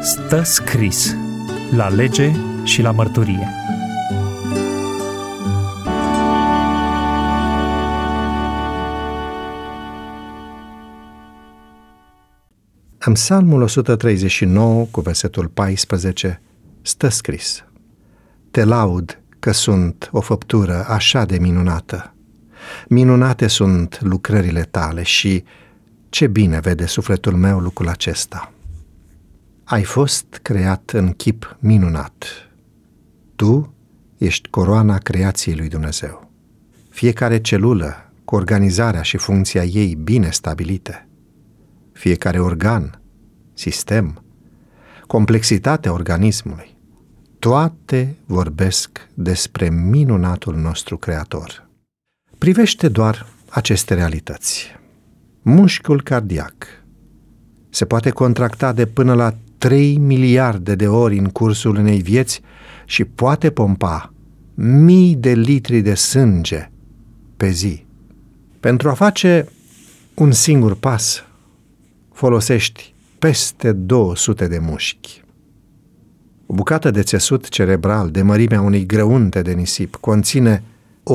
Stă scris la lege și la mărturie. În Psalmul 139, cu versetul 14, stă scris: Te laud că sunt o făptură așa de minunată. Minunate sunt lucrările tale și ce bine vede sufletul meu lucrul acesta. Ai fost creat în chip minunat. Tu ești coroana creației lui Dumnezeu. Fiecare celulă cu organizarea și funcția ei bine stabilite. Fiecare organ, sistem, complexitatea organismului, toate vorbesc despre minunatul nostru Creator. Privește doar aceste realități. Mușchiul cardiac se poate contracta de până la 3 miliarde de ori în cursul unei vieți și poate pompa mii de litri de sânge pe zi. Pentru a face un singur pas, folosești peste 200 de mușchi. O bucată de țesut cerebral de mărimea unei grăunte de nisip conține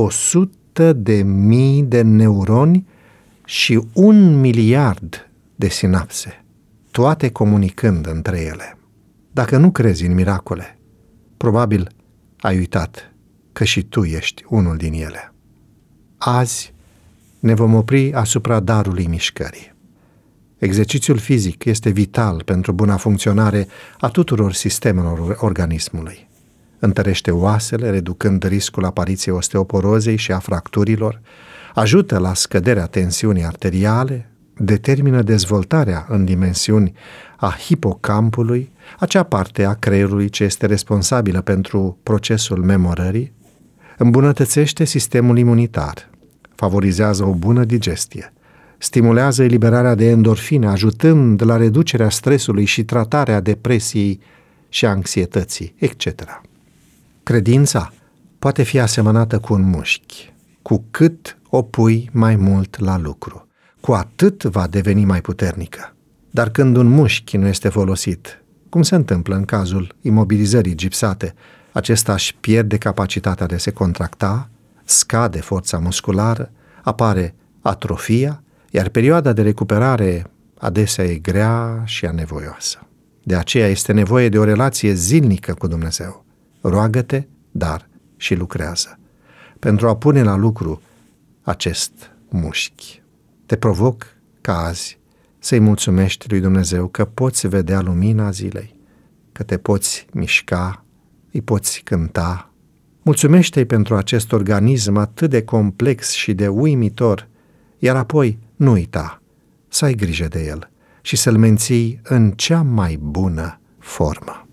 100.000 de neuroni și 1 miliard de sinapse, toate comunicând între ele. Dacă nu crezi în miracole, probabil ai uitat că și tu ești unul din ele. Azi ne vom opri asupra darului mișcării. Exercițiul fizic este vital pentru buna funcționare a tuturor sistemelor organismului. Întărește oasele, reducând riscul apariției osteoporozei și a fracturilor, ajută la scăderea tensiunii arteriale, determină dezvoltarea în dimensiuni a hipocampului, acea parte a creierului ce este responsabilă pentru procesul memorării, îmbunătățește sistemul imunitar, favorizează o bună digestie, stimulează eliberarea de endorfine, ajutând la reducerea stresului și tratarea depresiei și anxietății, etc. Credința poate fi asemănată cu un mușchi. Cu cât o pui mai mult la lucru, cu atât va deveni mai puternică. Dar când un mușchi nu este folosit, cum se întâmplă în cazul imobilizării gipsate, acesta își pierde capacitatea de se contracta, scade forța musculară, apare atrofia, iar perioada de recuperare adesea e grea și anevoioasă. De aceea este nevoie de o relație zilnică cu Dumnezeu. Roagă-te, dar și lucrează, pentru a pune la lucru acest mușchi. Te provoc ca azi să-i mulțumești lui Dumnezeu că poți vedea lumina zilei, că te poți mișca, îi poți cânta. Mulțumește-i pentru acest organism atât de complex și de uimitor, iar apoi nu uita să ai grijă de el și să-l menții în cea mai bună formă.